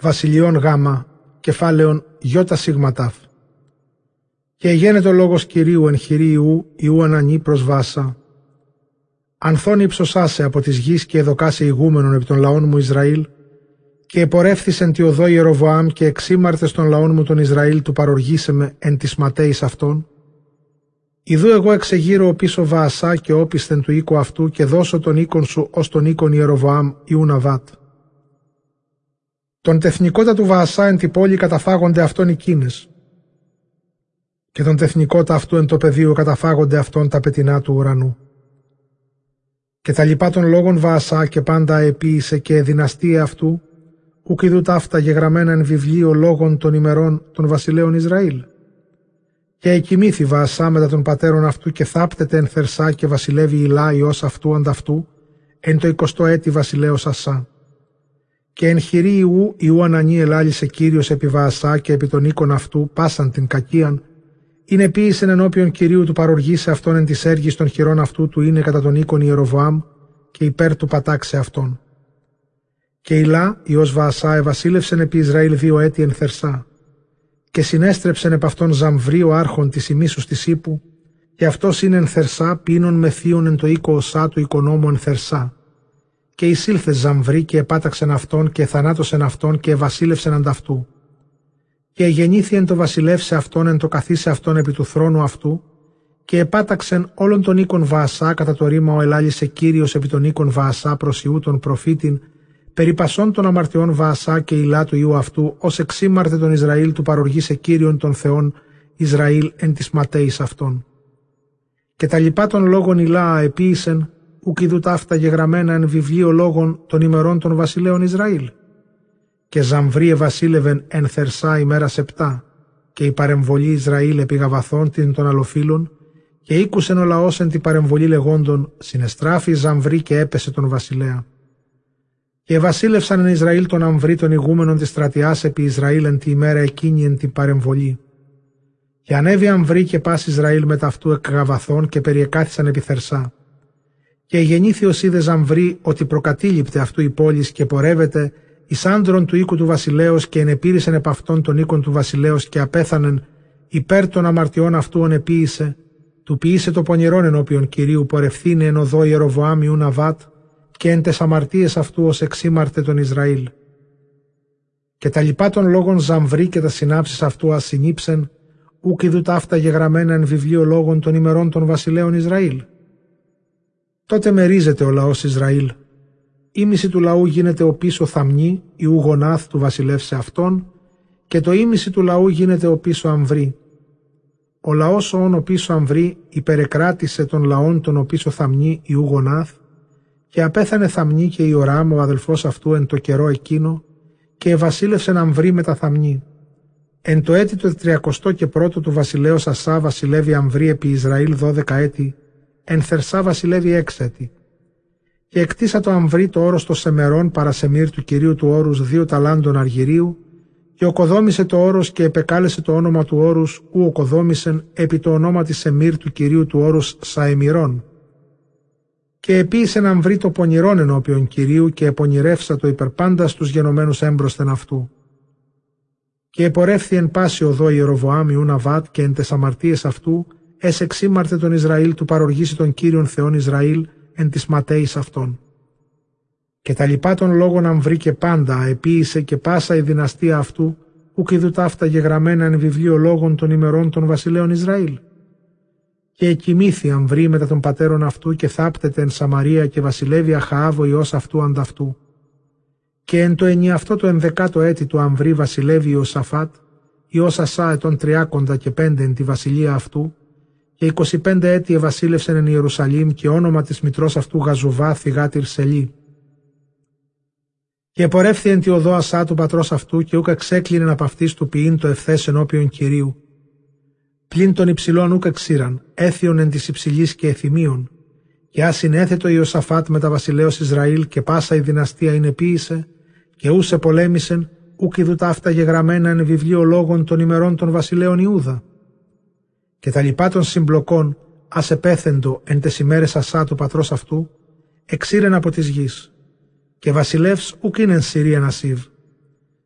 βασιλειών γάμα, κεφάλαιον γιώτα σίγματαφ. Και εγένετο λόγος Κυρίου εν χειρή Ιού Ανανή προς Βάσα. Ανθών υψωσάσε από της γης και εδοκάσε ηγούμενον επί των λαών μου Ισραήλ, και επορεύθησεν τη οδό Ιεροβοάμ και εξήμαρτες των λαών μου τον Ισραήλ του παροργήσε με εν της ματέης αυτών. Ιδού εγώ εξεγείρω ο πίσω Βαασά και όπισθεν του οίκου αυτού και δώσω τον οίκον σου ως τον οίκον Ιεροβοάμ Ιού Ναβάτ. Τον τεθνικότα του Βαασά εν τη πόλη καταφάγονται αυτόν οι κίνες, και τον τεθνικότα αυτού εν το πεδίο καταφάγονται αυτόν τα πετεινά του ουρανού. Και τα λοιπά των λόγων Βαασά και πάντα αεποίησε και εδυναστεία αυτού, ουκ ειδού ταύτα γεγραμμένα εν βιβλίο λόγων των ημερών των βασιλέων Ισραήλ. Και εκοιμήθη Βαασά μετά των πατέρων αυτού και θάπτεται εν Θερσά και βασιλεύει Ηλά ιός αυτού ανταυτού εν το 20ο έτη βασιλέως Ασά. Και εν χειρή Ιού Ανανή ελάλησε Κύριος επί Βαασά και επί των οίκων αυτού πάσαν την κακίαν, είναι ποίησεν ενώπιον Κυρίου του παροργήσε αυτόν εν της έργης των χειρών αυτού του είναι κατά τον οίκον Ιεροβοάμ και υπέρ του πατάξε αυτόν. Και Ηλά ιός Βαασά ευασίλευσεν επί Ισραήλ 2 έτη εν Θερσά. Και συνέστρεψεν επ' αυτόν Ζαμβρί ο άρχον της ημίσους της ύπου, και αυτός είναι εν Θερσά πίνων με θείον εν το οίκο Οσά του οικονόμου εν Θερσά. Και εισήλθε Ζαμβρί και επάταξεν αυτόν και θανάτωσεν αυτόν και ευασίλευσεν ανταυτού. Και εγεννήθη εν το βασιλεύσε αυτόν εν το καθίσε αυτόν επί του θρόνου αυτού, και επάταξεν όλων των οίκων Βαασά κατά το ρήμα ο ελάλησε Κύριος επί των οίκων Βαασά προς Ιού τον προφήτην, περί πασών των αμαρτιών Βαασά και Ηλά του Ιού αυτού, ως εξήμαρτε τον Ισραήλ του παροργήσε Κύριον των Θεών Ισραήλ εν της ματέης αυτών. Και τα λοιπά των λόγων Ηλά αεποίησεν, ουκ ειδού ταύτα γεγραμμένα εν βιβλίο λόγων των ημερών των βασιλέων Ισραήλ. Και Ζαμβρί ευασίλευεν εν Θερσά ημέρας 7, και η παρεμβολή Ισραήλ επί Γαβαθών την των αλλοφύλων, και ήκουσεν ο λαός εν τη παρεμβολή λεγόντων, συνεστράφη Ζαμβρί και έπεσε τον βασιλέα. Και ευασίλευσαν εν Ισραήλ τον Αμβρί των ηγούμενων της στρατιάς επί Ισραήλ εν τη ημέρα εκείνη εν την παρεμβολή. Και ανέβη Αμβρί και πας Ισραήλ με ταυτού εκ Γαβαθών και περιεκάθησαν επί Θερσά. Και γεννήθη ως είδε Ζαμβρί ότι προκατήλειπτε αυτού η πόλης και πορεύεται εις άντρων του οίκου του βασιλέως και ενεπήρησεν επ' αυτόν των οίκων του βασιλέως και απέθανεν υπέρ των αμαρτιών αυτού ονεποίησε, του ποιήσε το πονηρόν ενώπιον Κυρίου πορευθύνε εν οδό Ιεροβοάμ Ιού Ναβάτ και εν τες αμαρτίες αυτού ως εξήμαρτε τον Ισραήλ. Και τα λοιπά των λόγων Ζαμβρί και τα συνάψεις αυτού ασυνήψεν, ουκ ειδού ταύτα γεγραμμένα εν βιβλίο λόγων των ημερών των βασιλέων Ισραήλ. Τότε μερίζεται ο λαός Ισραήλ. Ήμιση του λαού γίνεται ο πίσω Θαμνή, Ιού Γονάθ του βασιλεύσε αυτόν, και το ήμιση του λαού γίνεται ο πίσω Αμβρί. Ο λαός ον ο πίσω Αμβρί υπερεκράτησε των λαών τον ο πίσω Θαμνή, Ιού Γονάθ, και απέθανε Θαμνή και Ιωράμ ο αδελφός αυτού εν το καιρό εκείνο, και ευασίλευσεν Αμβρί μετά Θαμνή. Εν το έτη το 31ο του βασιλέως Ασά βασιλεύει Αμβρί επί Ισραήλ 12 έτη, εν Θερσά βασιλεύει 6 έτη. Και εκτίσα το Αμβρί το όρος των Σεμερών παρασεμίρ του Κυρίου του όρους 2 ταλάντων αργυρίου, και οκοδόμησε το όρος και επεκάλεσε το όνομα του όρους ου οκοδόμησεν επί το ονόμα της Σεμίρ του Κυρίου του όρους Σαεμιρών. Και επίησεν Αμβρί το πονηρόν ενώπιον Κυρίου και επονηρεύσα το υπερπάντα στους γενομένους έμπροσθεν αυτού. Και επορεύθη εν πάση οδό Ιεροβοάμ Ιού Ναβάτ και εν τες αμαρτίες αυτού, εξήμαρτε τον Ισραήλ του παροργήσει τον Κύριον Θεόν Ισραήλ εν της ματέης αυτών. Και τα λοιπά των λόγων Αμβρί και πάντα αεποίησε και πάσα η δυναστεία αυτού, ουκ ειδού ταύτα γεγραμμένα εν βιβλίο λόγων των ημερών των βασιλέων Ισραήλ. Και εκοιμήθη Αμβρί μετά των πατέρων αυτού και θάπτεται εν Σαμαρία και βασιλεύει Αχαάβ ο ιός αυτού ανταυτού. Και εν το ενιαυτό το 11ο έτη του Αμβρί βασιλεύει Ιωσαφάτ, ιός Ασά ετών 35 εν τη βασιλεία αυτού, και 25 έτη ευασίλευσεν εν Ιερουσαλήμ και όνομα της μητρός αυτού Γαζουβά θυγάτηρ Σελή. Και επορεύθη εν τη οδό Ασά του πατρός αυτού και ούκ εξέκλεινεν απ' αυτής του ποιήν το ευθές ενώπιον Κυρίου. Πλην των υψηλών ούκ εξήραν, έθιον εν της υψηλής και εθιμίων, και ασυνέθετο Ιωσαφάτ με τα βασιλέως Ισραήλ και πάσα η δυναστεία είναι ποίησε, και ούσε πολέμησεν, ούκ ειδού ταύτα γεγραμμένα εν βιβλίο λόγων των ημερών των βασιλέων Ιούδα. Και τα λοιπά των συμπλοκών, ας επέθεντο εν τες ημέρες Ασά του πατρός αυτού, εξήρεν από της γης. Και βασιλεύς ούκ είναι εν Συρία Ασίβ.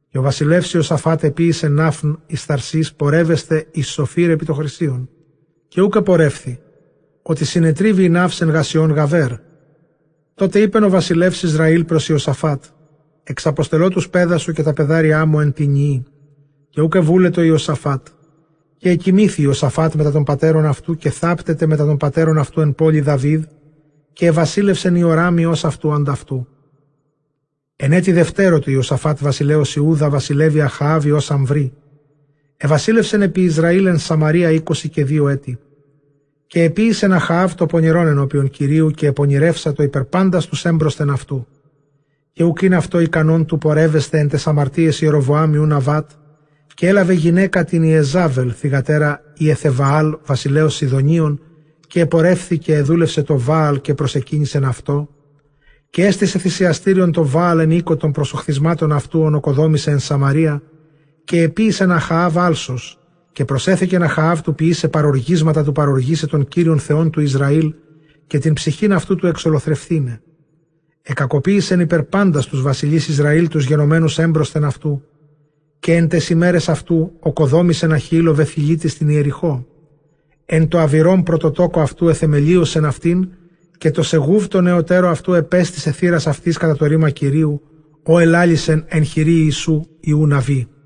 Και ο βασιλεύς Ιωσαφάτ επίησε Νάφν εις Ταρσής πορεύεστε εις Σοφύρ επί το Χρυσίον. Και ούκ πορεύθη, ότι συνετρίβει η Ναύς εν Γασιών Γαβέρ. Τότε είπεν ο βασιλεύς Ισραήλ προς Ιωσαφάτ, εξαποστελώ τους πέδα σου και τα πεδάριά μου εν την Ιή. Και ούκ βούλετο Ιωσαφάτ. Και εκοιμήθη Ιωσαφάτ μετά των πατέρων αυτού και θάπτεται μετά των πατέρων αυτού εν πόλη Δαβίδ, και ευασίλευσεν Ιωράμ ως αυτού ανταυτού. Εν έτη δευτέρο του Ιωσαφάτ βασιλέως Ιούδα βασιλεύει Αχαάβ ως Αμβρή. Ευασίλευσεν επί Ισραήλ εν Σαμαρία 22 έτη. Και επίησεν Αχαάβ το πονηρόν ενώπιον Κυρίου και επονηρεύσα το υπερπάντας τους έμπροσθεν αυτού. Και ουκ είναι αυτό ικανόν του πορεύεστε εν τες αμαρτίες Ιεροβοάμ Ιού Ναβάτ, και έλαβε γυναίκα την Ιεζάβελ, θυγατέρα Ιεθεβαάλ, βασιλέως Σιδωνίων, και επορεύθηκε εδούλευσε το Βάαλ και προσεκίνησεν αυτό, και έστησε θυσιαστήριον το Βάαλ εν οίκο των προσοχθισμάτων αυτού ονοκοδόμησε εν Σαμαρία, και επίησεν Αχαάβ άλσος, και προσέθηκεν Αχαάβ του ποιήσε παροργίσματα του παροργήσε των Κύριων Θεών του Ισραήλ, και την ψυχήν αυτού του εξολοθρευθύνε. Εκακοποίησεν υπερπάντας τους βασιλείς Ισραήλ τους γενομένους έμπροσθεν αυτού, και εν τες ημέρες αυτού οκοδόμησεν Αχίλο Βεθιλίτη στην Ιεριχώ. Εν το αβυρών πρωτοτόκο αυτού εθεμελίωσεν αυτήν, και το Σεγούβ το νεωτέρο αυτού επέστησε θύρας αυτής κατά το ρήμα Κυρίου, ο ελάλησεν εν χειρή Ιησού Ιού Ναβί.